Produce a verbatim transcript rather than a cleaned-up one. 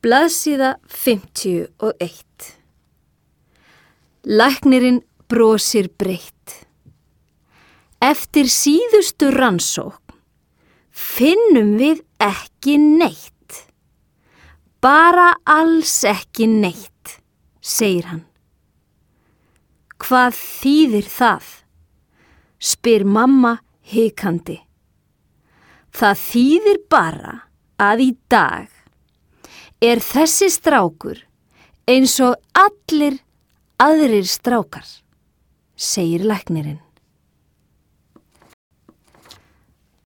Blaðsíða fimmtíu og eitt. Læknirinn brosir breitt. Eftir síðustu rannsókn finnum við ekki neitt. Bara alls ekki neitt, segir hann. Hvað þýðir það? Spyr mamma hikandi. Það þýðir bara að í dag er þessi strákur eins og allir aðrir strákar, segir læknirinn.